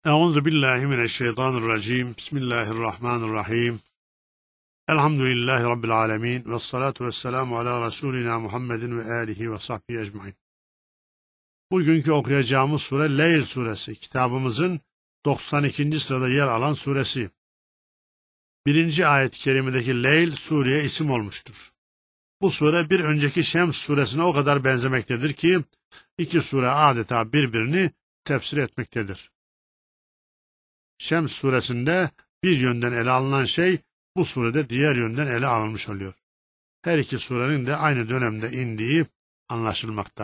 Euzu billahi mineşşeytanirracim. Bismillahirrahmanirrahim. Elhamdülillahi rabbil alamin ve salatu vesselamu ala resulina Muhammedin ve alihi ve sahbihi ecmaîn. Bugünkü okuyacağımız sure Leyl suresi. Kitabımızın 92. sırada yer alan suresi. 1. ayet-i kerimedeki Leyl sureye isim olmuştur. Bu sure bir önceki Şems suresine o kadar benzemektedir ki iki sure adeta birbirini tefsir etmektedir. Şems suresinde bir yönden ele alınan şey bu surede diğer yönden ele alınmış oluyor. Her iki surenin de aynı dönemde indiği anlaşılmakta.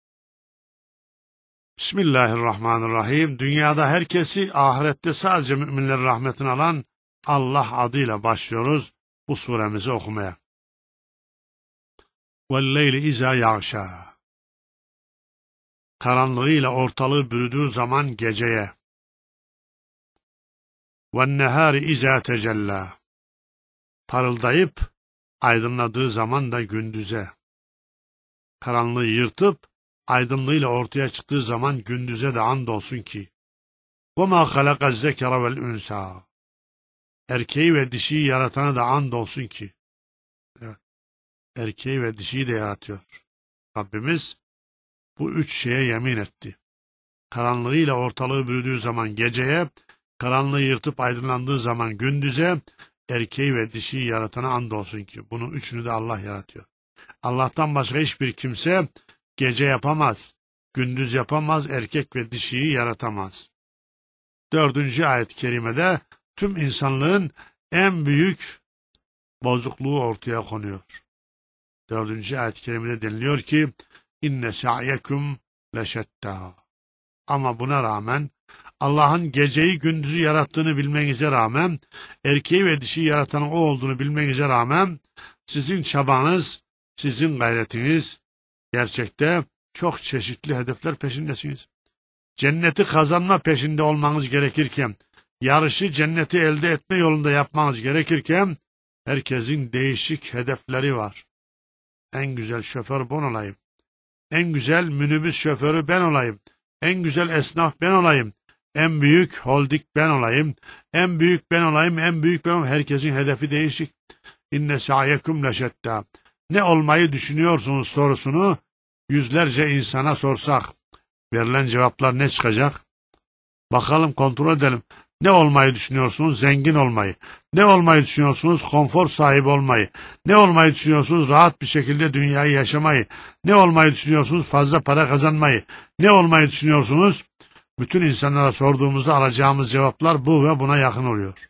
Bismillahirrahmanirrahim. Dünyada herkesi, ahirette sadece müminlerin rahmetini alan Allah adıyla başlıyoruz bu suremizi okumaya. وَالْلَيْلِ اِذَا يَغْشَى. Karanlığıyla ortalığı bürüdüğü zaman geceye. وَالنَّهَارِ اِذَا تَجَلَّى. Parıldayıp aydınladığı zaman da gündüze. Karanlığı yırtıp aydınlığıyla ortaya çıktığı zaman gündüze de andolsun ki. وَمَا خَلَقَ الذَّكَرَ وَالْاُنْسَى. Erkeği ve dişiyi yaratana da andolsun ki. Evet. Erkeği ve dişiyi de yaratıyor. Rabbimiz bu üç şeye yemin etti. Karanlığıyla ortalığı bürüdüğü zaman geceye, karanlığı yırtıp aydınlandığı zaman gündüze, erkeği ve dişiyi yaratana andolsun ki. Bunun üçünü de Allah yaratıyor. Allah'tan başka hiçbir kimse gece yapamaz, gündüz yapamaz, erkek ve dişiyi yaratamaz. 4. ayet-i kerimede tüm insanlığın en büyük bozukluğu ortaya konuyor. 4. ayet-i kerimede deniliyor ki inne sa'yekum leşetta. Ama buna rağmen Allah'ın geceyi gündüzü yarattığını bilmenize rağmen, erkeği ve dişiyi yaratan o olduğunu bilmenize rağmen, sizin çabanız, sizin gayretiniz gerçekte çok çeşitli hedefler peşindesiniz. Cenneti kazanma peşinde olmanız gerekirken, yarışı cenneti elde etme yolunda yapmanız gerekirken, herkesin değişik hedefleri var. En güzel şoför ben olayım. En güzel minibüs şoförü ben olayım. En güzel esnaf ben olayım. En büyük holding ben olayım. En büyük ben olayım. En büyük ben olayım. Herkesin hedefi değişik. İnne sa'yekum leşetta. Ne olmayı düşünüyorsunuz sorusunu yüzlerce insana sorsak, verilen cevaplar ne çıkacak? Bakalım, kontrol edelim. Ne olmayı düşünüyorsunuz? Zengin olmayı. Ne olmayı düşünüyorsunuz? Konfor sahibi olmayı. Ne olmayı düşünüyorsunuz? Rahat bir şekilde dünyayı yaşamayı. Ne olmayı düşünüyorsunuz? Fazla para kazanmayı. Ne olmayı düşünüyorsunuz? Bütün insanlara sorduğumuzda alacağımız cevaplar bu ve buna yakın oluyor.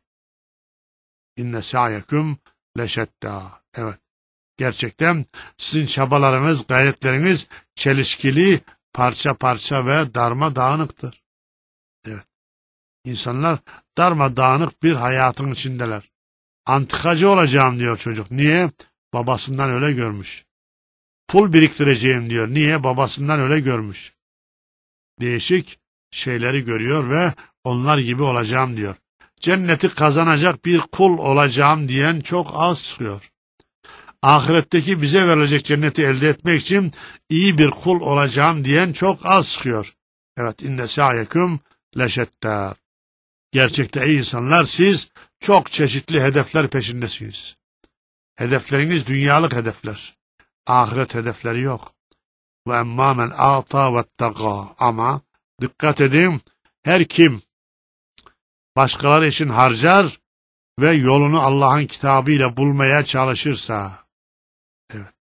İnne sa'yekum leşetta. Evet. Gerçekten sizin çabalarınız, gayretleriniz çelişkili, parça parça ve darmadağınıktır. Evet. İnsanlar darmadağınık bir hayatın içindeler. Antikacı olacağım diyor çocuk. Niye? Babasından öyle görmüş. Pul biriktireceğim diyor. Niye? Babasından öyle görmüş. Değişik şeyleri görüyor ve onlar gibi olacağım diyor. Cenneti kazanacak bir kul olacağım diyen çok az çıkıyor. Ahiretteki bize verilecek cenneti elde etmek için iyi bir kul olacağım diyen çok az çıkıyor. Evet, inne sa'yekum leşetta. Gerçekte ey insanlar, siz çok çeşitli hedefler peşindesiniz. Hedefleriniz dünyalık hedefler. Ahiret hedefleri yok. Ve emmâ men a'ta vettega. Ama dikkat edin, her kim başkaları için harcar ve yolunu Allah'ın kitabıyla bulmaya çalışırsa, evet,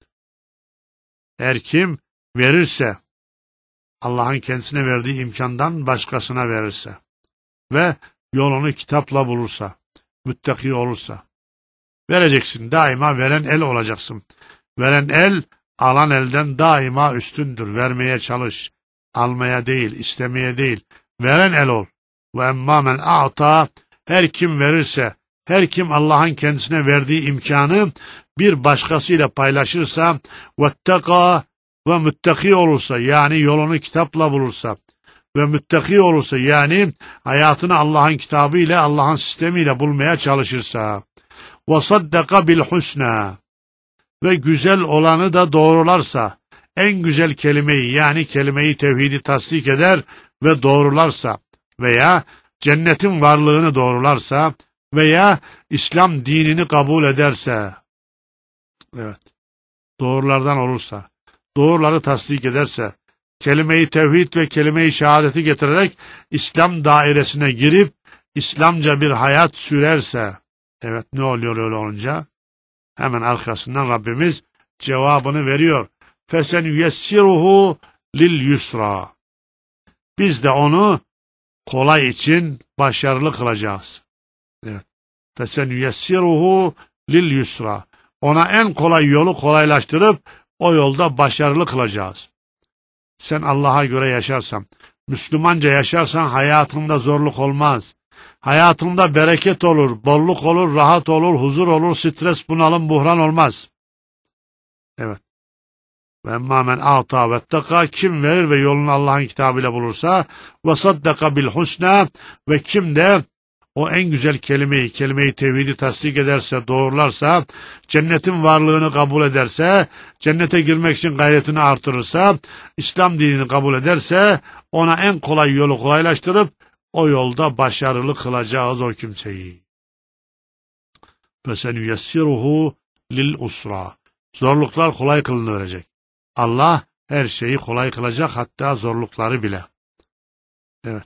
her kim verirse, Allah'ın kendisine verdiği imkandan başkasına verirse ve yolunu kitapla bulursa, müttaki olursa, vereceksin, daima veren el olacaksın. Veren el, alan elden daima üstündür. Vermeye çalış, almaya değil, istemeye değil, veren el ol. Ve emmâ men a'ta, her kim verirse, her kim Allah'ın kendisine verdiği imkanı bir başkasıyla paylaşırsa, vetteka ve müttaki olursa, yani yolunu kitapla bulursa ve müttaki olursa, yani hayatını Allah'ın kitabıyla, Allah'ın sistemiyle bulmaya çalışırsa, ve saddaka bil husna, ve güzel olanı da doğrularsa, en güzel kelimeyi, yani kelime-i tevhidi tasdik eder ve doğrularsa veya cennetin varlığını doğrularsa veya İslam dinini kabul ederse, evet, doğrulardan olursa, doğruları tasdik ederse, kelime-i tevhid ve kelime-i şehadeti getirerek İslam dairesine girip İslamca bir hayat sürerse, evet, ne oluyor öyle olunca? Hemen arkasından Rabbimiz cevabını veriyor. فَسَنُيَسِّرُهُ لِلْيُسْرَى. Biz de onu kolay için başarılı kılacağız. Evet. فَسَنُيَسِّرُهُ لِلْيُسْرَى. Ona en kolay yolu kolaylaştırıp o yolda başarılı kılacağız. Sen Allah'a göre yaşarsan, Müslümanca yaşarsan hayatında zorluk olmaz. Hayatında bereket olur, bolluk olur, rahat olur, huzur olur, stres, bunalım, buhran olmaz. Evet. Ve emmâ men a'tâ vetteka, kim verir ve yolunu Allah'ın kitabıyla bulursa, ve saddaka bil husnâ, ve kim de o en güzel kelime-i tevhidi tasdik ederse, doğrularsa, cennetin varlığını kabul ederse, cennete girmek için gayretini artırırsa, İslam dinini kabul ederse, ona en kolay yolu kolaylaştırıp, o yolda başarılı kılacağız o kimseyi. فَسَنُيَسِّرُهُ لِلْاُسْرَى. Zorluklar kolay kılınıverecek. Allah her şeyi kolay kılacak, hatta zorlukları bile. Evet.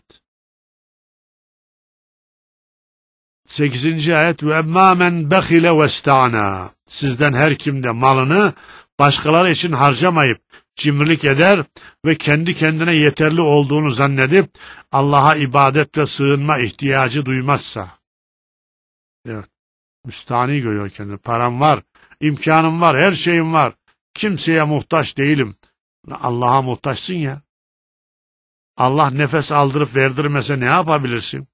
8. ayet ve emmâ men bekhile vesta'na. Sizden her kim de malını başkaları için harcamayıp cimrilik eder ve kendi kendine yeterli olduğunu zannedip Allah'a ibadet ve sığınma ihtiyacı duymazsa. Evet. Müstahni görüyor kendini. Param var, imkanım var, her şeyim var. Kimseye muhtaç değilim. Allah'a muhtaçsın ya. Allah nefes aldırıp verdirmese ne yapabilirsin?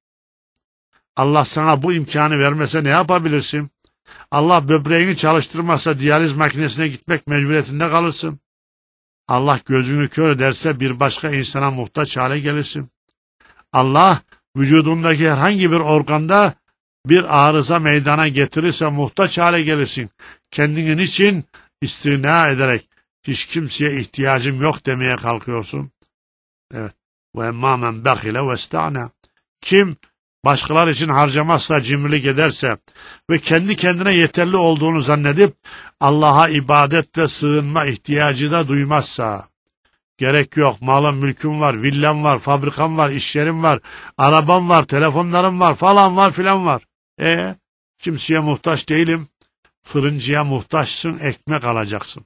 Allah sana bu imkanı vermese ne yapabilirsin? Allah böbreğini çalıştırmazsa diyaliz makinesine gitmek mecburiyetinde kalırsın. Allah gözünü kör ederse bir başka insana muhtaç hale gelirsin. Allah vücudundaki herhangi bir organda bir arıza meydana getirirse muhtaç hale gelirsin. Kendinin için istina ederek hiç kimseye ihtiyacım yok demeye kalkıyorsun. Evet. Ve emmâ men bekhile vesta'na. Kim başkalar için harcamazsa, cimrilik ederse ve kendi kendine yeterli olduğunu zannedip Allah'a ibadet ve sığınma ihtiyacı da duymazsa, gerek yok, malım, mülküm var, villam var, fabrikam var, iş yerim var, arabam var, telefonlarım var, falan var filan var. Kimseye muhtaç değilim. Fırıncıya muhtaçsın, ekmek alacaksın.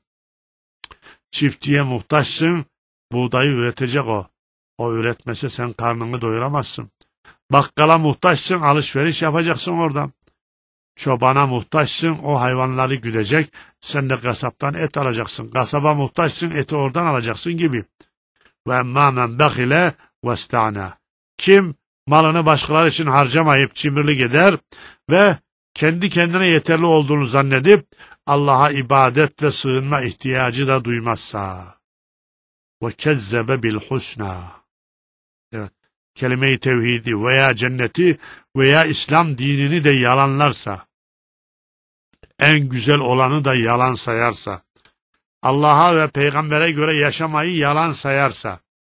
Çiftçiye muhtaçsın, buğdayı üretecek o. O üretmese sen karnını doyuramazsın. Bakkala muhtaçsın, alışveriş yapacaksın oradan. Çobana muhtaçsın, o hayvanları güdecek, sen de kasaptan et alacaksın. Kasaba muhtaçsın, eti oradan alacaksın gibi. Ve emmâ men bekhile vesta'na. Kim malını başkaları için harcamayıp cimrilik eder ve kendi kendine yeterli olduğunu zannedip Allah'a ibadet ve sığınma ihtiyacı da duymazsa. Ve kezzebe bil husna. Evet. Kelime-i tevhidi veya cenneti veya İslam dinini de yalanlarsa, en güzel olanı da yalan sayarsa, Allah'a ve peygambere göre yaşamayı yalan sayarsa,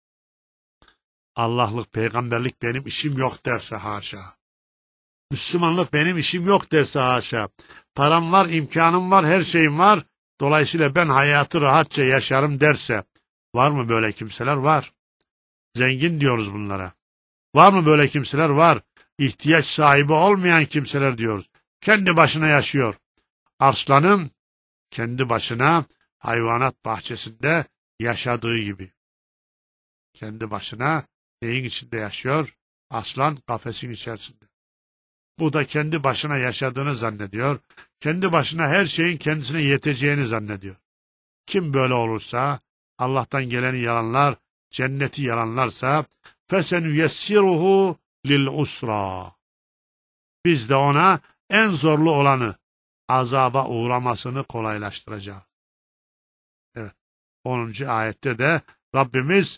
Allah'lık, peygamberlik benim işim yok derse haşa, Müslümanlık benim işim yok derse haşa, param var, imkanım var, her şeyim var, dolayısıyla ben hayatı rahatça yaşarım derse, var mı böyle kimseler? Var. Zengin diyoruz bunlara. Var mı böyle kimseler? Var. İhtiyaç sahibi olmayan kimseler diyoruz. Kendi başına yaşıyor. Arslanın kendi başına hayvanat bahçesinde yaşadığı gibi. Kendi başına neyin içinde yaşıyor? Aslan kafesin içerisinde. Bu da kendi başına yaşadığını zannediyor. Kendi başına her şeyin kendisine yeteceğini zannediyor. Kim böyle olursa, Allah'tan geleni yalanlar, cenneti yalanlarsa, فَسَنُيَسِّرُهُ لِلْعُسْرَى. Biz de ona en zorlu olanı, azaba uğramasını kolaylaştıracağız. Evet. 10. ayette de Rabbimiz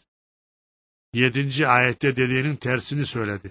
7. ayette dediğinin tersini söyledi.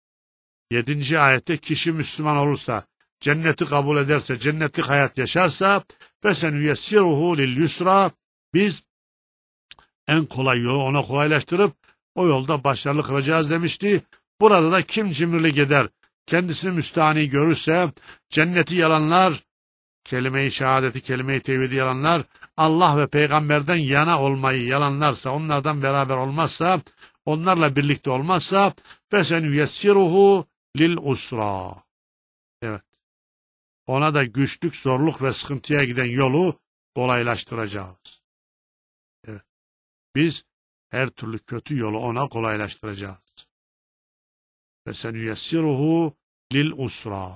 7. ayette kişi Müslüman olursa, cenneti kabul ederse, cennetlik hayat yaşarsa, فَسَنُيَسِّرُهُ لِلْيُسْرَى. Biz en kolay yolu ona kolaylaştırıp o yolda başarılı kılacağız demişti. Burada da kim cimrilik eder, kendisini müstahni görürse, cenneti yalanlar, kelime-i şehadeti, kelime-i tevhidi yalanlar, Allah ve peygamberden yana olmayı yalanlarsa, onlardan beraber olmazsa, onlarla birlikte olmazsa, فَسَنُيَسِّرُهُ لِلْاُسْرَى. Evet. Ona da güçlük, zorluk ve sıkıntıya giden yolu kolaylaştıracağız. Evet. Biz her türlü kötü yolu ona kolaylaştıracağız. فَسَنُيَسِّرُهُ لِلْاُسْرَى.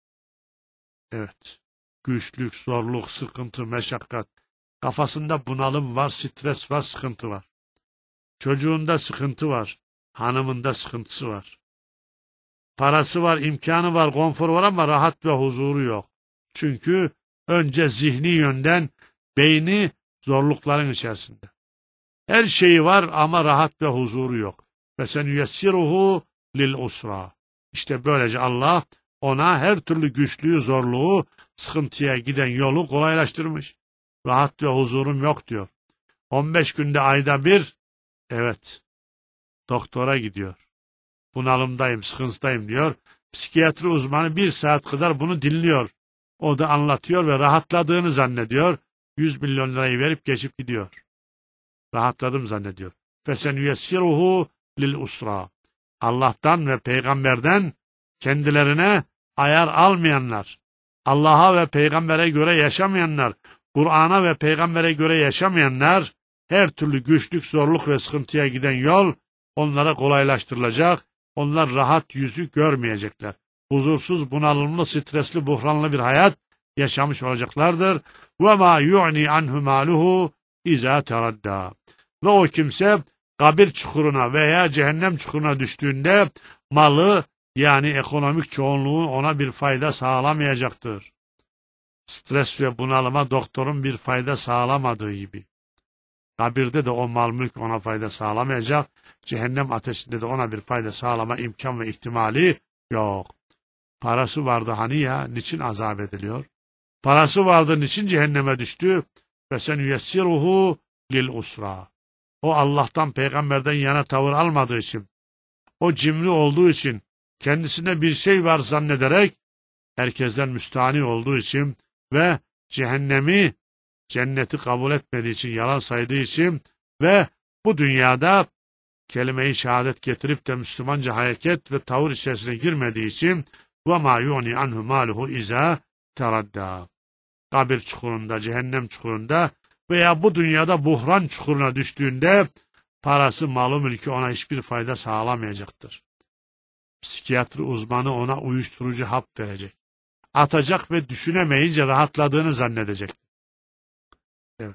Evet. Güçlük, zorluk, sıkıntı, meşakkat. Kafasında bunalım var, stres var, sıkıntı var. Çocuğunda sıkıntı var. Hanımında sıkıntısı var. Parası var, imkanı var, konforu var ama rahat ve huzuru yok. Çünkü önce zihni yönden beyni zorlukların içerisinde. Her şeyi var ama rahat ve huzuru yok. Ve sen yessiruhu lil usra. İşte böylece Allah ona her türlü güçlüğü, zorluğu, sıkıntıya giden yolu kolaylaştırmış. Rahat ve huzurum yok diyor. 15 günde ayda bir, evet, doktora gidiyor. Bunalımdayım, sıkıntıdayım diyor. Psikiyatri uzmanı 1 saat kadar bunu dinliyor. O da anlatıyor ve rahatladığını zannediyor. 100 milyon lirayı verip geçip gidiyor. Rahatladım zannediyor. فَسَنُيَسِّرُهُ لِلْاُسْرَى. Allah'tan ve peygamberden kendilerine ayar almayanlar, Allah'a ve peygambere göre yaşamayanlar, Kur'an'a ve peygambere göre yaşamayanlar, her türlü güçlük, zorluk ve sıkıntıya giden yol onlara kolaylaştırılacak. Onlar rahat yüzü görmeyecekler. Huzursuz, bunalımlı, stresli, buhranlı bir hayat yaşamış olacaklardır. وَمَا يُعْنِي عَنْهُ مَالُهُ اِذَا تَرَدَّى. Ve o kimse kabir çukuruna veya cehennem çukuruna düştüğünde malı, yani ekonomik çoğunluğu ona bir fayda sağlamayacaktır. Stres ve bunalıma doktorun bir fayda sağlamadığı gibi. Kabirde de o mal mülk ona fayda sağlamayacak. Cehennem ateşinde de ona bir fayda sağlama imkan ve ihtimali yok. Parası vardı hani ya, niçin azap ediliyor? Parası vardı, niçin cehenneme düştü? Ve sen yessiruhu lil usra. O Allah'tan, peygamberden yana tavır almadığı için, o cimri olduğu için, kendisine bir şey var zannederek, herkesten müstahni olduğu için ve cehennemi, cenneti kabul etmediği için, yalan saydığı için ve bu dünyada kelime-i şehadet getirip de Müslümanca hareket ve tavır içerisine girmediği için وَمَا يُعْنِ عَنْهُ مَالُهُ اِذَا تَرَدَّى. Kabir çukurunda, cehennem çukurunda veya bu dünyada buhran çukuruna düştüğünde parası, malı, mülkü ona hiçbir fayda sağlamayacaktır. Psikiyatri uzmanı ona uyuşturucu hap verecek. Atacak ve düşünemeyince rahatladığını zannedecek. Evet.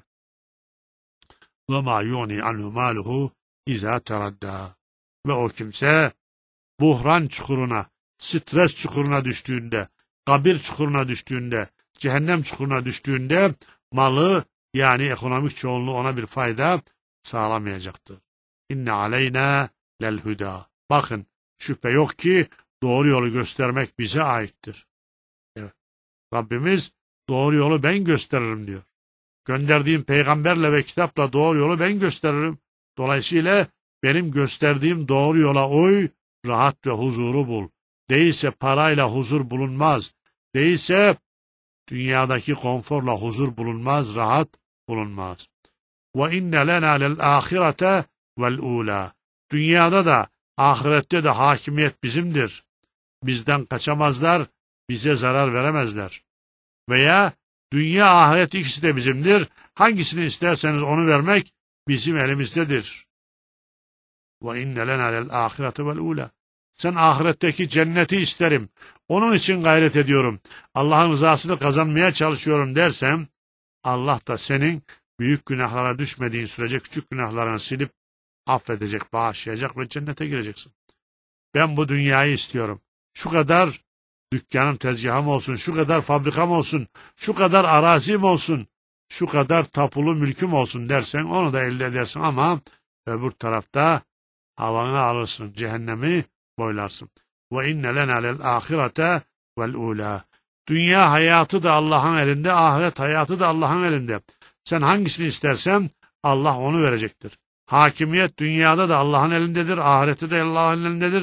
وَمَا يُعْنِ عَنْهُ مَالُهُ اِذَا تَرَدَّى. Ve o kimse buhran çukuruna, stres çukuruna düştüğünde, kabir çukuruna düştüğünde, cehennem çukuruna düştüğünde malı, yani ekonomik çoğunluğu ona bir fayda sağlamayacaktır. İnne aleyna lel huda. Bakın, şüphe yok ki doğru yolu göstermek bize aittir. Evet. Rabbimiz doğru yolu ben gösteririm diyor. Gönderdiğim peygamberle ve kitapla doğru yolu ben gösteririm. Dolayısıyla benim gösterdiğim doğru yola uy, rahat ve huzuru bul. Değilse parayla huzur bulunmaz. Değilse dünyadaki konforla huzur bulunmaz, rahat bulunmaz. وَاِنَّ لَنَا لَلْآخِرَةَ وَالْعُولَى. Dünyada da, ahirette de hakimiyet bizimdir. Bizden kaçamazlar, bize zarar veremezler. Veya dünya, ahiret ikisi de bizimdir. Hangisini isterseniz onu vermek bizim elimizdedir. وَاِنَّ لَنَا لَلْآخِرَةَ وَالْعُولَى. Sen ahiretteki cenneti isterim, onun için gayret ediyorum, Allah'ın rızasını kazanmaya çalışıyorum dersem, Allah da senin büyük günahlara düşmediğin sürece küçük günahlarını silip affedecek, bağışlayacak ve cennete gireceksin. Ben bu dünyayı istiyorum. Şu kadar dükkanım, tezgahım olsun, şu kadar fabrikam olsun, şu kadar arazim olsun, şu kadar tapulu mülküm olsun dersen onu da elde edersin ama öbür tarafta havanı alırsın, cehennemi boylarsın. وَاِنَّ لَنَا لَلْآخِرَةَ وَالْعُولَى. Dünya hayatı da Allah'ın elinde, ahiret hayatı da Allah'ın elinde. Sen hangisini istersen Allah onu verecektir. Hakimiyet dünyada da Allah'ın elindedir, ahirette de Allah'ın elindedir.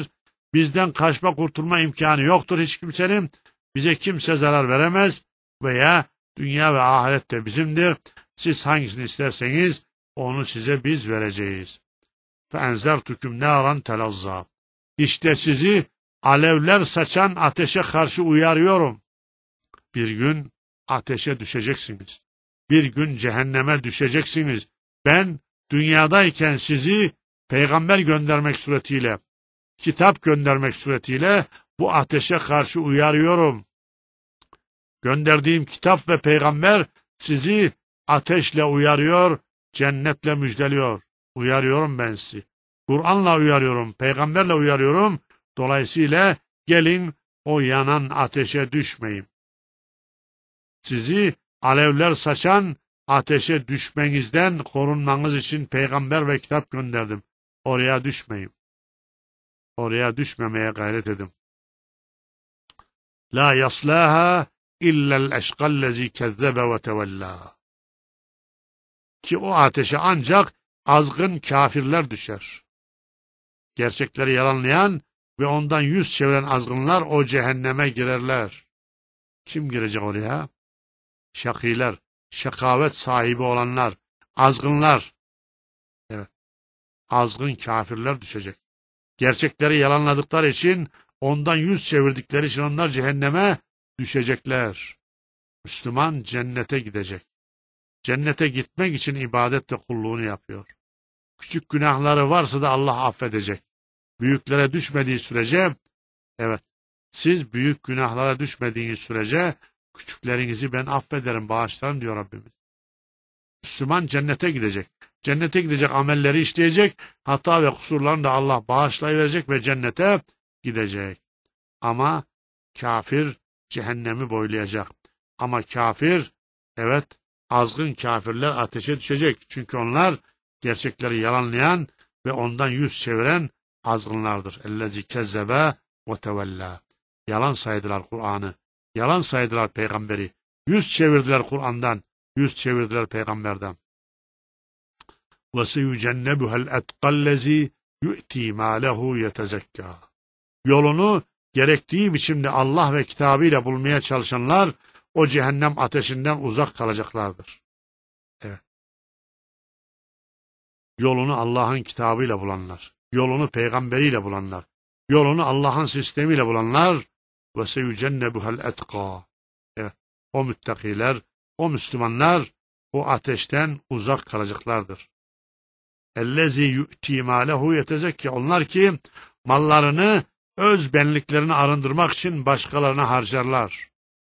Bizden kaçma kurtulma imkanı yoktur hiç kimsenin. Bize kimse zarar veremez veya dünya ve ahiret de bizimdir. Siz hangisini isterseniz onu size biz vereceğiz. فَاَنْزَرْتُكُمْ نَارًا تَلَظَّى İşte sizi alevler saçan ateşe karşı uyarıyorum. Bir gün ateşe düşeceksiniz. Bir gün cehenneme düşeceksiniz. Ben dünyadayken sizi peygamber göndermek suretiyle, kitap göndermek suretiyle bu ateşe karşı uyarıyorum. Gönderdiğim kitap ve peygamber sizi ateşle uyarıyor, cennetle müjdeliyor. Uyarıyorum ben sizi. Kur'an'la uyarıyorum, peygamberle uyarıyorum. Dolayısıyla gelin o yanan ateşe düşmeyin. Sizi alevler saçan ateşe düşmenizden korunmanız için peygamber ve kitap gönderdim. Oraya düşmeyin. Oraya düşmemeye gayret edin. La yaslaha illa'l eşkallezi kezzebe ve tevella. Ki o ateşe ancak azgın kafirler düşer. Gerçekleri yalanlayan ve ondan yüz çeviren azgınlar o cehenneme girerler. Kim girecek oraya? Şakiler, şakavet sahibi olanlar, azgınlar. Evet, azgın kafirler düşecek. Gerçekleri yalanladıkları için, ondan yüz çevirdikleri için onlar cehenneme düşecekler. Müslüman cennete gidecek. Cennete gitmek için ibadet ve kulluğunu yapıyor. Küçük günahları varsa da Allah affedecek. Büyüklere düşmediği sürece, evet, siz büyük günahlara düşmediğiniz sürece, küçüklerinizi ben affederim, bağışlarım diyor Rabbimiz. Müslüman cennete gidecek. Cennete gidecek, amelleri işleyecek, hata ve kusurlarını da Allah bağışlayıverecek ve cennete gidecek. Ama kafir cehennemi boylayacak. Ama kafir, evet, azgın kafirler ateşe düşecek. Çünkü onlar gerçekleri yalanlayan ve ondan yüz çeviren azgınlardır. Ellezî kezzebe ve tevellâ. Yalan saydılar Kur'an'ı. Yalan saydılar peygamberi. Yüz çevirdiler Kur'an'dan. Yüz çevirdiler peygamberden. وَسَيُجَنَّبُهَا الْاَتْقَى الَّذ۪ي يُؤْتِي مَا لَهُ يَتَزَكَّى. Yolunu gerektiği biçimde Allah ve kitabıyla bulmaya çalışanlar o cehennem ateşinden uzak kalacaklardır. Evet. Yolunu Allah'ın kitabıyla bulanlar, yolunu peygamberiyle bulanlar, yolunu Allah'ın sistemiyle bulanlar وَسَيُجَنَّبُهَا الْاَتْقَى. Evet. O müttakiler, o Müslümanlar o ateşten uzak kalacaklardır. Ellezî yu'tî mâlehu yetezekke. Onlar ki mallarını öz benliklerini arındırmak için başkalarına harcarlar.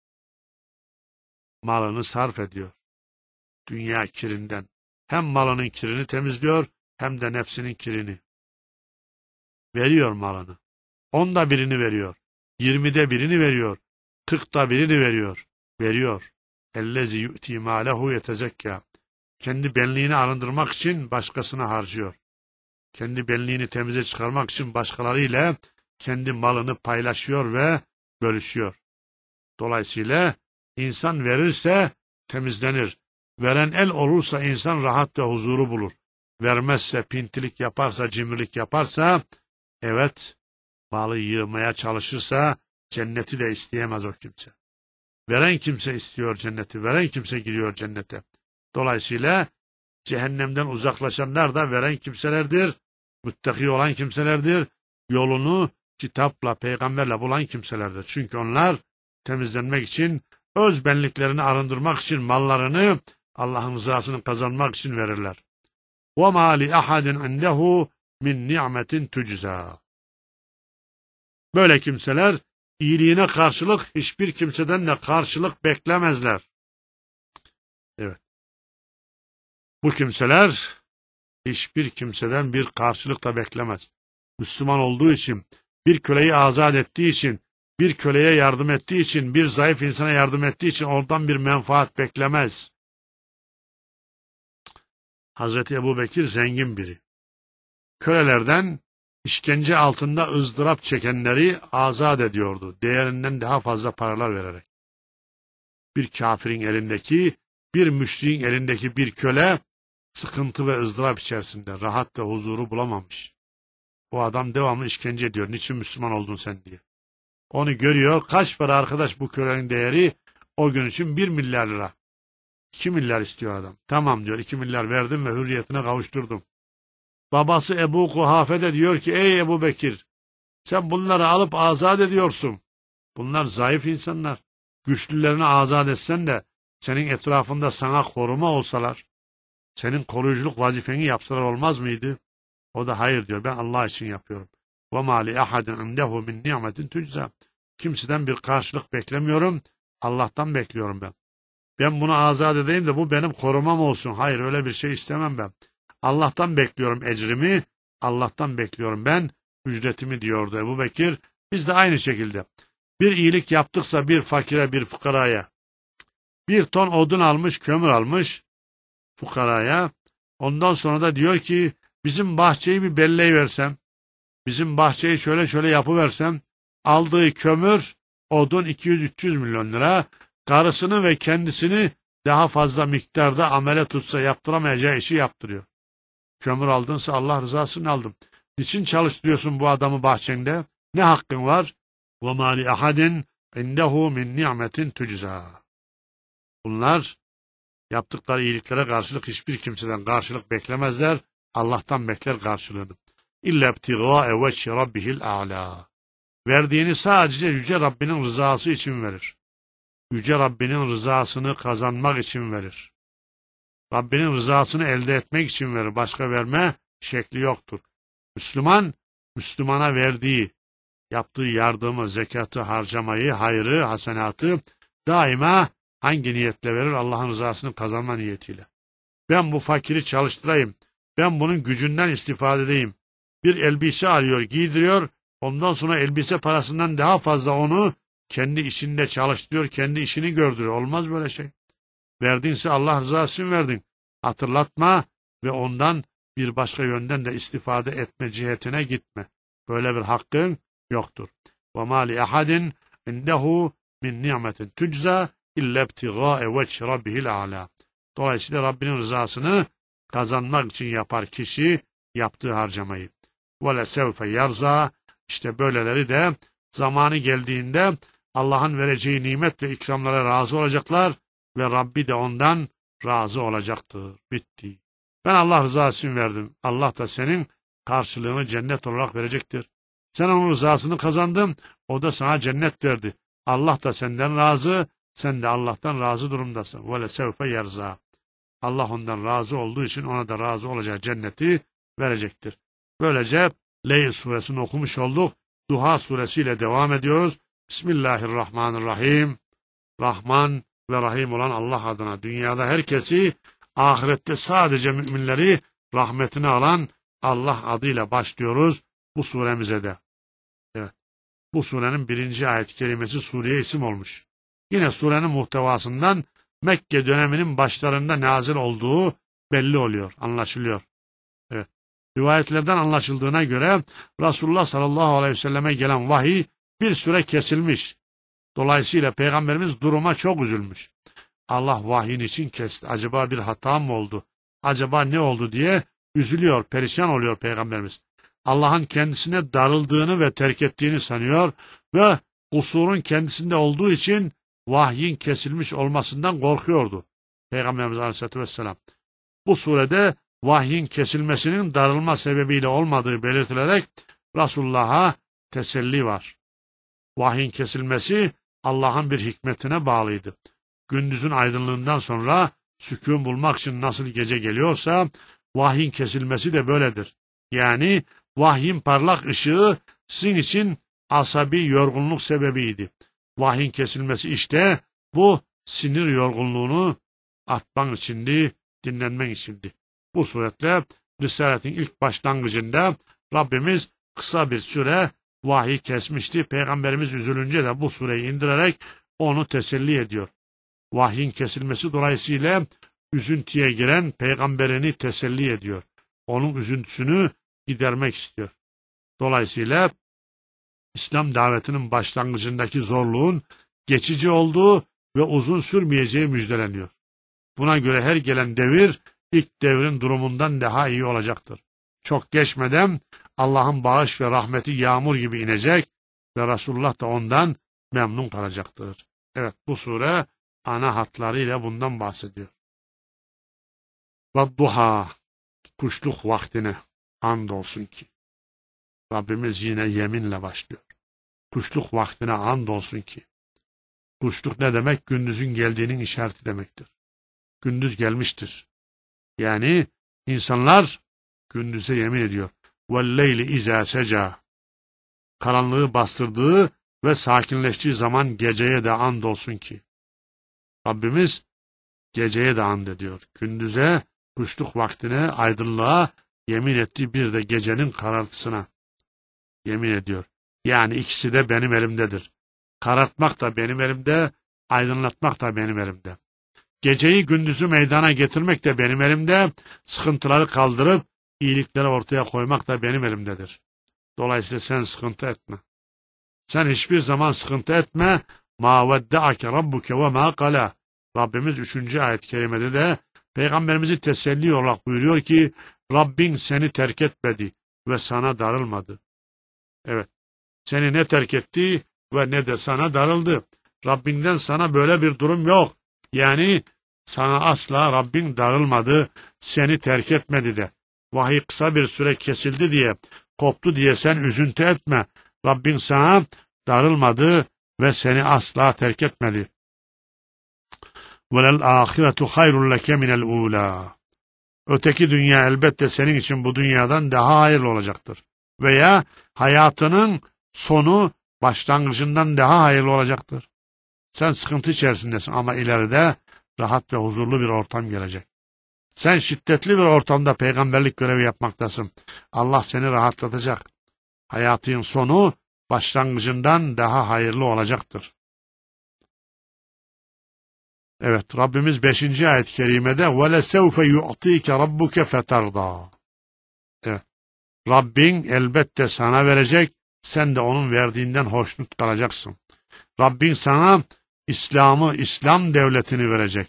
Malını sarf ediyor. Dünya kirinden. Hem malının kirini temizliyor hem de nefsinin kirini. Veriyor malını. 10'da birini veriyor. 20'de birini veriyor. 40'da birini veriyor. Veriyor. Ellezî yu'tî mâlehu yetezekke. Kendi benliğini arındırmak için başkasına harcıyor. Kendi benliğini temize çıkarmak için başkalarıyla kendi malını paylaşıyor ve bölüşüyor. Dolayısıyla insan verirse temizlenir. Veren el olursa insan rahat ve huzuru bulur. Vermezse, pintilik yaparsa, cimrilik yaparsa, evet, malı yığmaya çalışırsa cenneti de isteyemez o kimse. Veren kimse istiyor cenneti, veren kimse giriyor cennete. Dolayısıyla cehennemden uzaklaşanlar da veren kimselerdir, müttaki olan kimselerdir, yolunu kitapla, peygamberle bulan kimselerdir. Çünkü onlar temizlenmek için, öz benliklerini arındırmak için mallarını Allah'ın rızasını kazanmak için verirler. وَمَا لِأَحَدٍ عِنْدَهُ مِنْ نِعْمَةٍ تُجْزَى. Böyle kimseler iyiliğine karşılık hiçbir kimseden de karşılık beklemezler. Evet. Bu kimseler hiçbir kimseden bir karşılık da beklemez. Müslüman olduğu için, bir köleyi azat ettiği için, bir köleye yardım ettiği için, bir zayıf insana yardım ettiği için oradan bir menfaat beklemez. Hazreti Ebubekir zengin biri. Kölelerden işkence altında ızdırap çekenleri azat ediyordu. Değerinden daha fazla paralar vererek. Bir kafirin elindeki, bir müşriğin elindeki bir köle sıkıntı ve ızdırap içerisinde rahat ve huzuru bulamamış. O adam devamlı işkence ediyor. Niçin Müslüman oldun sen diye. Onu görüyor. Kaç para arkadaş bu kölenin değeri? O gün için 1 milyar lira. 2 milyar istiyor adam. Tamam diyor, 2 milyar verdim ve hürriyetine kavuşturdum. Babası Ebu Kuhafe de diyor ki ey Ebu Bekir, sen bunları alıp azat ediyorsun. Bunlar zayıf insanlar. Güçlülerini azat etsen de senin etrafında sana koruma olsalar, senin koruyuculuk vazifeni yapsalar olmaz mıydı? O da hayır diyor, ben Allah için yapıyorum. وَمَا لِأَحَدٍ عِنْدَهُ مِنْ نِعْمَةٍ تُجْزَى. Kimseden bir karşılık beklemiyorum, Allah'tan bekliyorum ben. Ben bunu azat edeyim de bu benim korumam olsun. Hayır, öyle bir şey istemem ben. Allah'tan bekliyorum ecrimi, Allah'tan bekliyorum ben ücretimi diyordu Ebu Bekir. Biz de aynı şekilde bir iyilik yaptıksa bir fakire bir fukaraya, 1 ton odun almış, kömür almış fukaraya, ondan sonra da diyor ki bizim bahçeyi bir belleyiversem, bizim bahçeyi şöyle şöyle yapıversem, aldığı kömür, odun 200-300 milyon lira, karısını ve kendisini daha fazla miktarda amele tutsa yaptıramayacağı işi yaptırıyor. Kömür aldınsa Allah rızasını aldım. Niçin çalıştırıyorsun bu adamı bahçende? Ne hakkın var? وَمَا لِأَحَدٍ عِنْدَهُ مِنْ نِعْمَةٍ تُجْزَى. Bunlar yaptıkları iyiliklere karşılık hiçbir kimseden karşılık beklemezler. Allah'tan bekler karşılığını. İlla ibtigâe veçhi rabbihil a'lâ. Verdiğini sadece Yüce Rabbinin rızası için verir. Yüce Rabbinin rızasını kazanmak için verir. Rabbinin rızasını elde etmek için verir. Başka verme şekli yoktur. Müslüman, Müslümana verdiği, yaptığı yardımı, zekatı, harcamayı, hayrı, hasenatı daima hangi niyetle verir? Allah'ın rızasını kazanma niyetiyle. Ben bu fakiri çalıştırayım. Ben bunun gücünden istifade edeyim. Bir elbise alıyor, giydiriyor. Ondan sonra elbise parasından daha fazla onu kendi işinde çalıştırıyor, kendi işini gördürüyor. Olmaz böyle şey. Verdinse Allah rızası için verdin. Hatırlatma ve ondan bir başka yönden de istifade etme cihetine gitme. Böyle bir hakkın yoktur. وَمَا لِأَحَدٍ عِنْدَهُ مِنْ نِعْمَةٍ تُجْزَى اِلَّا ابْتِغَاءَ وَجْهِ رَبِّهِ الْأَعْلَى. Dolayısıyla Rabbinin rızasını kazanmak için yapar kişi yaptığı harcamayı. وَلَسَوْفَ يَرْزَى. İşte böyleleri de zamanı geldiğinde Allah'ın vereceği nimet ve ikramlara razı olacaklar ve Rabbi de ondan razı olacaktır. Bitti. Ben Allah rızası için verdim. Allah da senin karşılığını cennet olarak verecektir. Sen onun rızasını kazandın, o da sana cennet verdi. Allah da senden razı, sen de Allah'tan razı durumdasın. وَلَسَوْفَ يَرْزَى. Allah ondan razı olduğu için ona da razı olacağı cenneti verecektir. Böylece Leyl suresini okumuş olduk. Duha suresiyle devam ediyoruz. Bismillahirrahmanirrahim. Rahman ve Rahim olan Allah adına dünyada herkesi, ahirette sadece müminleri rahmetine alan Allah adıyla başlıyoruz bu suremize de. Evet. Bu surenin 1. ayet-i kerimesi sureye isim olmuş. Yine surenin muhtevasından Mekke döneminin başlarında nazil olduğu belli oluyor, anlaşılıyor. Evet. Rivayetlerden anlaşıldığına göre Resulullah sallallahu aleyhi ve selleme gelen vahiy bir süre kesilmiş. Dolayısıyla Peygamberimiz duruma çok üzülmüş. Allah vahyin için kesti. Acaba bir hata mı oldu? Acaba ne oldu diye üzülüyor, perişan oluyor Peygamberimiz. Allah'ın kendisine darıldığını ve terk ettiğini sanıyor ve kusurun kendisinde olduğu için vahyin kesilmiş olmasından korkuyordu Peygamberimiz Aleyhisselatü Vesselam. Bu surede vahyin kesilmesinin darılma sebebiyle olmadığı belirtilerek Resulullah'a teselli var. Vahyin kesilmesi Allah'ın bir hikmetine bağlıydı. Gündüzün aydınlığından sonra sükun bulmak için nasıl gece geliyorsa vahyin kesilmesi de böyledir. Yani vahyin parlak ışığı sizin için asabi yorgunluk sebebiydi. Vahyin kesilmesi işte bu sinir yorgunluğunu atman içindi, dinlenmen içindi. Bu suretle Risaletin ilk başlangıcında Rabbimiz kısa bir süre vahiy kesmişti. Peygamberimiz üzülünce de bu sureyi indirerek onu teselli ediyor. Vahyin kesilmesi dolayısıyla üzüntüye giren peygamberini teselli ediyor. Onun üzüntüsünü gidermek istiyor. Dolayısıyla İslam davetinin başlangıcındaki zorluğun geçici olduğu ve uzun sürmeyeceği müjdeleniyor. Buna göre her gelen devir ilk devrin durumundan daha iyi olacaktır. Çok geçmeden Allah'ın bağış ve rahmeti yağmur gibi inecek ve Resulullah da ondan memnun kalacaktır. Evet, bu sure ana hatlarıyla bundan bahsediyor. Vadduha, kuşluk vaktine andolsun ki. Rabbimiz yine yeminle başlıyor. Kuşluk vaktine andolsun ki. Kuşluk ne demek? Gündüzün geldiğinin işareti demektir. Gündüz gelmiştir. Yani insanlar gündüze yemin ediyor. وَالْلَيْلِ اِذَا سَجَى Karanlığı bastırdığı ve sakinleştiği zaman geceye de andolsun ki. Rabbimiz geceye de and ediyor. Gündüze, kuşluk vaktine, aydınlığa yemin etti, bir de gecenin karartısına yemin ediyor. Yani ikisi de benim elimdedir. Karartmak da benim elimde, aydınlatmak da benim elimde. Geceyi gündüzü meydana getirmek de benim elimde, sıkıntıları kaldırıp iyilikleri ortaya koymak da benim elimdedir. Dolayısıyla sen sıkıntı etme. Sen hiçbir zaman sıkıntı etme. مَا وَدَّعَكَ رَبُّكَ وَمَا قَلَى Rabbimiz 3. ayet-i kerimede de Peygamberimizi teselli olarak buyuruyor ki Rabbin seni terk etmedi ve sana darılmadı. Evet, seni ne terk etti ve ne de sana darıldı. Rabbinden sana böyle bir durum yok. Yani sana asla Rabbin darılmadı, seni terk etmedi de. Vahiy kısa bir süre kesildi diye, koptu diye sen üzüntü etme. Rabbin sana darılmadı ve seni asla terk etmedi. وَلَلْآخِرَةُ خَيْرٌ لَكَ مِنَ الْعُولَى Öteki dünya elbette senin için bu dünyadan daha hayırlı olacaktır. Veya hayatının sonu başlangıcından daha hayırlı olacaktır. Sen sıkıntı içerisindesin ama ileride rahat ve huzurlu bir ortam gelecek. Sen şiddetli bir ortamda peygamberlik görevi yapmaktasın. Allah seni rahatlatacak. Hayatın sonu başlangıcından daha hayırlı olacaktır. Evet, Rabbimiz 5. ayet-i kerimede وَلَسَوْفَ يُعْطِيكَ رَبُّكَ فَتَرْضَى Evet, Rabbin elbette sana verecek, sen de onun verdiğinden hoşnut kalacaksın. Rabbin sana İslam'ı, İslam devletini verecek.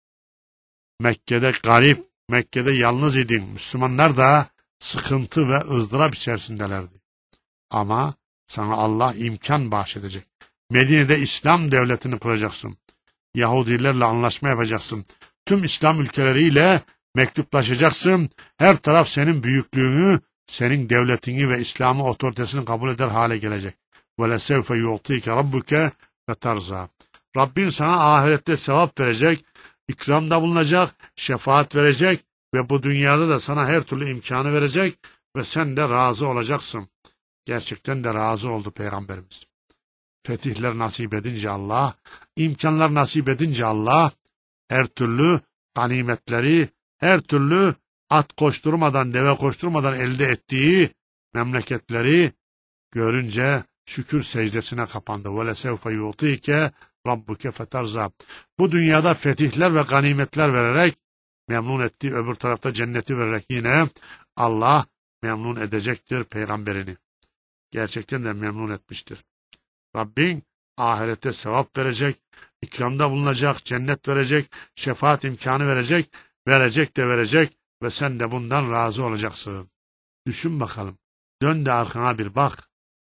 Mekke'de garip, Mekke'de yalnız idin. Müslümanlar da sıkıntı ve ızdırap içerisindelerdi. Ama sana Allah imkan bahşedecek. Medine'de İslam devletini kuracaksın. Yahudilerle anlaşma yapacaksın. Tüm İslam ülkeleriyle mektuplaşacaksın. Her taraf senin büyüklüğünü, senin devletini ve İslam'ı otoritesini kabul eder hale gelecek. وَلَسَوْفَ يُعْطِيكَ رَبُّكَ وَتَرْزَى Rabbin sana ahirette sevap verecek, ikramda bulunacak, şefaat verecek ve bu dünyada da sana her türlü imkanı verecek ve sen de razı olacaksın. Gerçekten de razı oldu Peygamberimiz. Fetihler nasip edince Allah, imkanlar nasip edince Allah, her türlü ganimetleri, her türlü at koşturmadan, deve koşturmadan elde ettiği memleketleri görünce şükür secdesine kapandı. وَلَسَوْفَ يُعْطِيكَ رَبُّكَ فَتَرْزَى Bu dünyada fetihler ve ganimetler vererek memnun ettiği, öbür tarafta cenneti vererek yine Allah memnun edecektir peygamberini. Gerçekten de memnun etmiştir. Rabbin ahirette sevap verecek, ikramda bulunacak, cennet verecek, şefaat imkanı verecek, verecek ve sen de bundan razı olacaksın. Düşün bakalım, dön de arkana bir bak.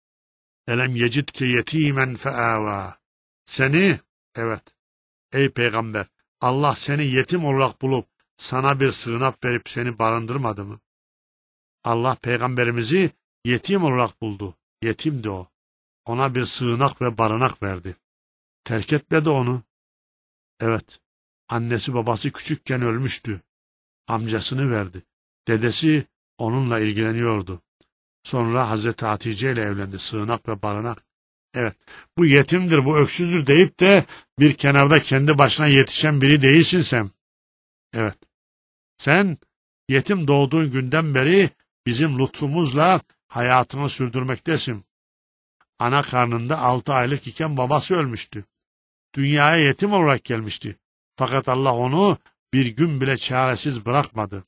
Elem yecidke yetimen feava. Seni, evet, ey peygamber, Allah seni yetim olarak bulup sana bir sığınak verip seni barındırmadı mı? Allah peygamberimizi yetim olarak buldu. Yetimdi o. Ona bir sığınak ve barınak verdi. Terk etmedi onu. Evet, annesi babası küçükken ölmüştü. Amcasını verdi. Dedesi onunla ilgileniyordu. Sonra Hazreti Hatice ile evlendi. Sığınak ve barınak. Evet, bu yetimdir, bu öksüzdür deyip de bir kenarda kendi başına yetişen biri değilsin sen. Evet, sen yetim doğduğun günden beri bizim lütfumuzla hayatını sürdürmektesin. Ana karnında 6 aylık iken babası ölmüştü. Dünyaya yetim olarak gelmişti. Fakat Allah onu bir gün bile çaresiz bırakmadı.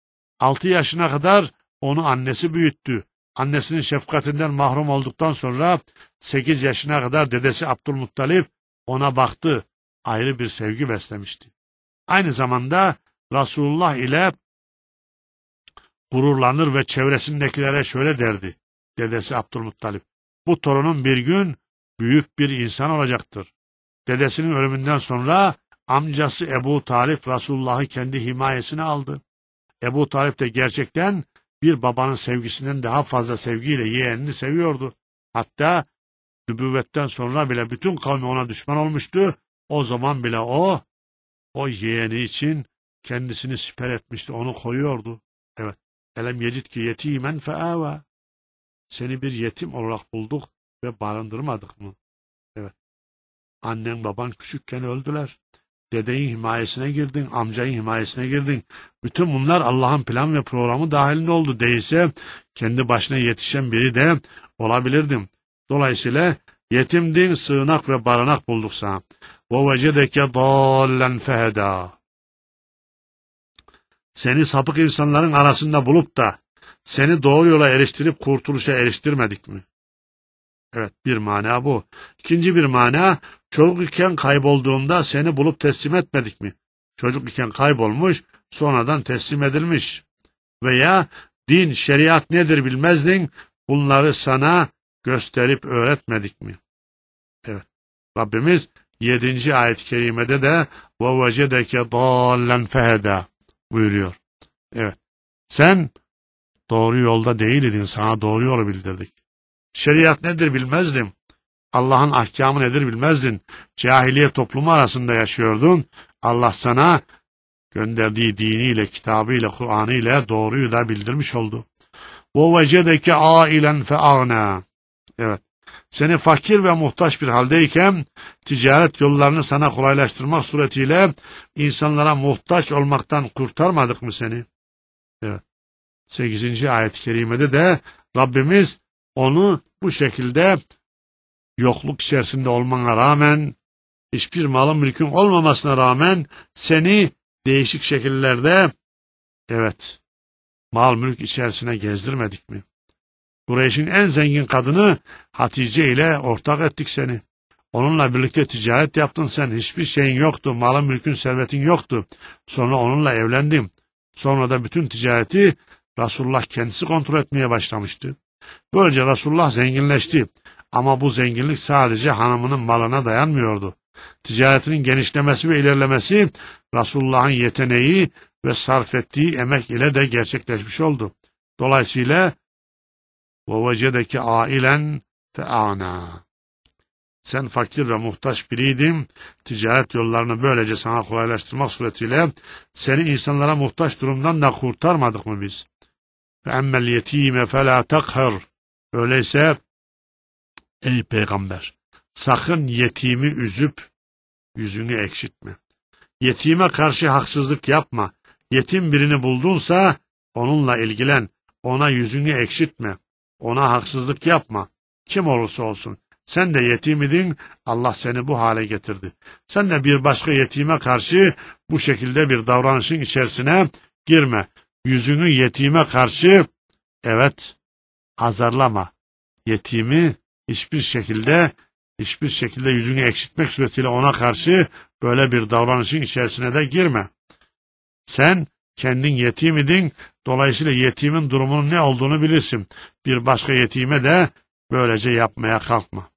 6 yaşına kadar onu annesi büyüttü. Annesinin şefkatinden mahrum olduktan sonra 8 yaşına kadar dedesi Abdülmuttalip ona baktı. Ayrı bir sevgi beslemişti. Aynı zamanda Resulullah ile gururlanır ve çevresindekilere şöyle derdi. Dedesi Abdülmuttalip, bu torunum bir gün büyük bir insan olacaktır. Dedesinin ölümünden sonra amcası Ebu Talip Resulullah'ı kendi himayesine aldı. Ebu Talip de gerçekten bir babanın sevgisinden daha fazla sevgiyle yeğenini seviyordu. Hatta nübüvvetten sonra bile bütün kavmi ona düşman olmuştu. O zaman bile o yeğeni için kendisini siper etmişti, onu koruyordu. Evet. Elem yecidki yetimen feava. Seni bir yetim olarak bulduk ve barındırmadık mı? Evet. Annen baban küçükken öldüler. Dedenin himayesine girdin, amcayın himayesine girdin. Bütün bunlar Allah'ın plan ve programı dahilinde oldu. Değilse kendi başına yetişen biri de olabilirdim. Dolayısıyla yetimdin, sığınak ve barınak bulduk sana. وَوَجَدَكَ ضَالًّا فَهَدَى. Seni sapık insanların arasında bulup da seni doğru yola eriştirip kurtuluşa eriştirmedik mi? Evet, bir mana bu. İkinci bir mana, çocuk iken kaybolduğunda seni bulup teslim etmedik mi? Çocuk iken kaybolmuş, sonradan teslim edilmiş. Veya din, şeriat nedir bilmezdin, bunları sana gösterip öğretmedik mi? Evet, Rabbimiz 7. ayet-i kerimede de وَوَجَدَكَ ضَالًّا فَهَدَى buyuruyor. Evet, sen doğru yolda değildin, sana doğru yolu bildirdik. Şeriat nedir bilmezdin. Allah'ın ahkamı nedir bilmezdin. Cahiliye toplumu arasında yaşıyordun. Allah sana gönderdiği diniyle, kitabıyla, Kur'an'ıyla doğruyu da bildirmiş oldu. وَوَجَدَكَ عَائِلًا فَأَغْنَى. Evet, seni fakir ve muhtaç bir haldeyken ticaret yollarını sana kolaylaştırmak suretiyle insanlara muhtaç olmaktan kurtarmadık mı seni? Evet. 8. ayet-i kerimede de Rabbimiz onu bu şekilde yokluk içerisinde olmana rağmen, hiçbir malın mülkün olmamasına rağmen seni değişik şekillerde, evet, mal mülk içerisine gezdirmedik mi? Kureyş'in en zengin kadını Hatice ile ortak ettik seni. Onunla birlikte ticaret yaptın sen. Hiçbir şeyin yoktu. Malın, mülkün, servetin yoktu. Sonra onunla evlendim. Sonra da bütün ticareti Resulullah kendisi kontrol etmeye başlamıştı. Böylece Resulullah zenginleşti. Ama bu zenginlik sadece hanımının malına dayanmıyordu. Ticaretinin genişlemesi ve ilerlemesi Resulullah'ın yeteneği ve sarf ettiği emek ile de gerçekleşmiş oldu. Dolayısıyla وَوَجَدَكَ عَائِلًا فَأَغْنَى. Sen fakir ve muhtaç biriydin. Ticaret yollarını böylece sana kolaylaştırmak suretiyle seni insanlara muhtaç durumdan da kurtarmadık mı biz? فَاَمَّا الْيَت۪يمَ فَلَا تَقْهَرْ. Öyleyse ey peygamber, sakın yetimi üzüp yüzünü ekşitme. Yetime karşı haksızlık yapma. Yetim birini buldunsa onunla ilgilen. Ona yüzünü ekşitme. Ona haksızlık yapma. Kim olursa olsun. Sen de yetim idin, Allah seni bu hale getirdi. Sen de bir başka yetime karşı bu şekilde bir davranışın içerisine girme. Yüzünü yetime karşı, evet, azarlama. Yetimi hiçbir şekilde yüzünü ekşitmek suretiyle ona karşı böyle bir davranışın içerisine de girme. Sen kendin yetim idin, dolayısıyla yetimin durumunun ne olduğunu bilirsin. Bir başka yetime de böylece yapmaya kalkma.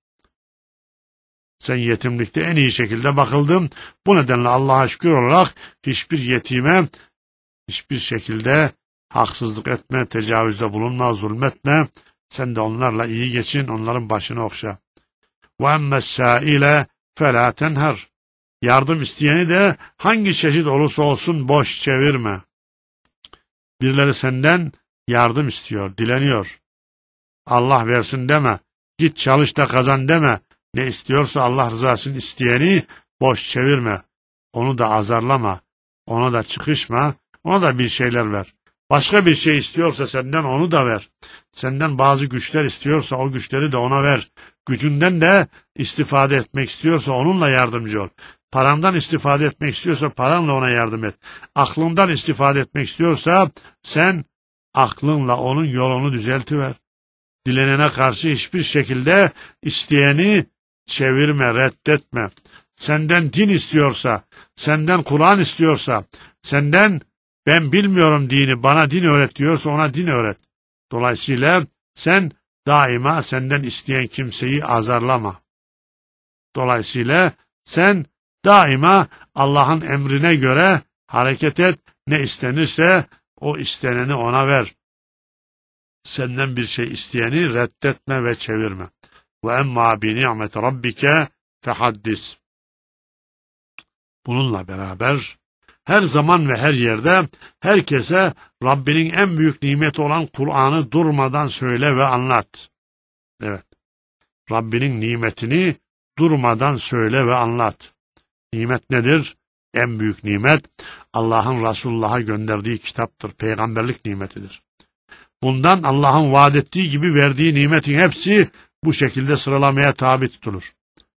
Sen yetimlikte en iyi şekilde bakıldın. Bu nedenle Allah'a şükür olarak hiçbir yetime hiçbir şekilde haksızlık etme, tecavüzde bulunma, zulmetme. Sen de onlarla iyi geçin, onların başını okşa. وَاَمَّا السَّائِلَ فَلَا تَنْهَرْ. Yardım isteyeni de hangi çeşit olursa olsun boş çevirme. Birileri senden yardım istiyor, dileniyor. Allah versin deme, git çalış da kazan deme. Ne istiyorsa Allah rızasını isteyeni boş çevirme. Onu da azarlama, ona da çıkışma, ona da bir şeyler ver. Başka bir şey istiyorsa senden onu da ver. Senden bazı güçler istiyorsa o güçleri de ona ver. Gücünden de istifade etmek istiyorsa onunla yardımcı ol. Parandan istifade etmek istiyorsa paranla ona yardım et. Aklından istifade etmek istiyorsa sen aklınla onun yolunu düzeltiver. Dilenene karşı hiçbir şekilde isteyeni çevirme, reddetme. Senden din istiyorsa, senden Kur'an istiyorsa, senden ben bilmiyorum dini, bana din öğret diyorsa ona din öğret. Dolayısıyla sen daima senden isteyen kimseyi azarlama. Dolayısıyla sen daima Allah'ın emrine göre hareket et, ne istenirse o isteneni ona ver. Senden bir şey isteyeni reddetme ve çevirme. Ve emma bi ni'meti rabbike fehaddis. Bununla beraber her zaman ve her yerde herkese Rabbinin en büyük nimeti olan Kur'an'ı durmadan söyle ve anlat. Evet. Rabbinin nimetini durmadan söyle ve anlat. Nimet nedir? En büyük nimet Allah'ın Resulullah'a gönderdiği kitaptır. Peygamberlik nimetidir. Bundan Allah'ın vaad ettiği gibi verdiği nimetin hepsi bu şekilde sıralamaya tabi tutulur.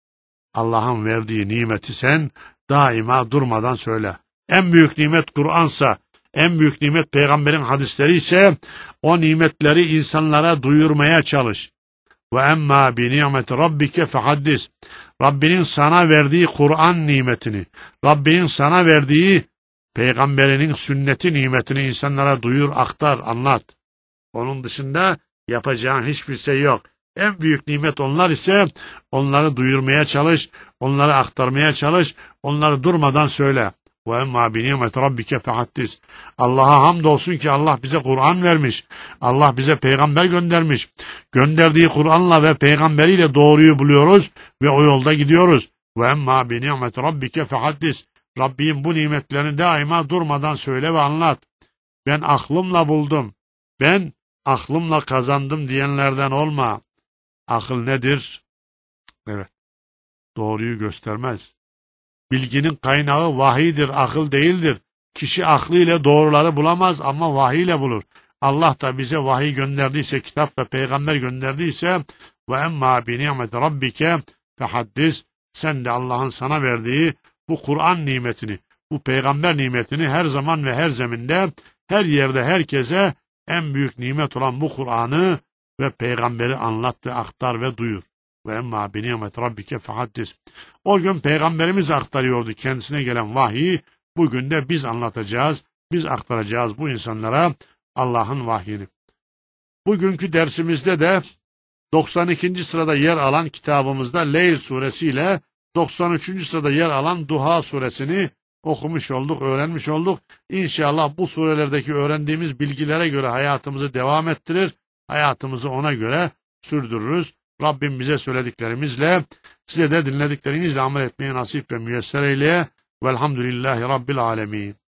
Allah'ın verdiği nimeti sen daima durmadan söyle. En büyük nimet Kur'ansa, en büyük nimet peygamberin hadisleri ise o nimetleri insanlara duyurmaya çalış. Ve emma bi ni'meti rabbike fehaddis. Rabbinin sana verdiği Kur'an nimetini, Rabbinin sana verdiği peygamberinin sünneti nimetini insanlara duyur, aktar, anlat. Onun dışında yapacağın hiçbir şey yok. En büyük nimet onlar ise onları duyurmaya çalış, onları aktarmaya çalış, onları durmadan söyle. Ve emma bi ni'meti rabbike fehaddis. Allah'a hamdolsun ki Allah bize Kur'an vermiş. Allah bize peygamber göndermiş. Gönderdiği Kur'an'la ve peygamberiyle doğruyu buluyoruz ve o yolda gidiyoruz. Ve emma bi ni'meti rabbike fehaddis. Rabbim bu nimetlerini daima durmadan söyle ve anlat. Ben aklımla buldum. Ben aklımla kazandım diyenlerden olma. Akıl nedir? Evet. Doğruyu göstermez. Bilginin kaynağı vahiydir, akıl değildir. Kişi aklıyla doğruları bulamaz ama vahiyle bulur. Allah da bize vahiy gönderdiyse, kitap ve peygamber gönderdiyse ve emma bi ni'meti rabbike fehaddis. Sen de Allah'ın sana verdiği bu Kur'an nimetini, bu peygamber nimetini her zaman ve her zeminde, her yerde herkese en büyük nimet olan bu Kur'an'ı ve peygamberi anlat ve aktar ve duyur. Ve emma bi ni'meti rabbike fehaddis. O gün peygamberimiz aktarıyordu kendisine gelen vahiyi. Bugün de biz anlatacağız, biz aktaracağız bu insanlara Allah'ın vahyini. Bugünkü dersimizde de 92. sırada yer alan kitabımızda Leyl suresiyle 93. sırada yer alan Duha suresini okumuş olduk, öğrenmiş olduk. İnşallah bu surelerdeki öğrendiğimiz bilgilere göre hayatımızı devam ettirir, hayatımızı ona göre sürdürürüz. Rabbim bize söylediklerimizle, size de dinlediklerinizle amel etmeyi nasip ve müyesser eyleye. Velhamdülillahi Rabbil alemin.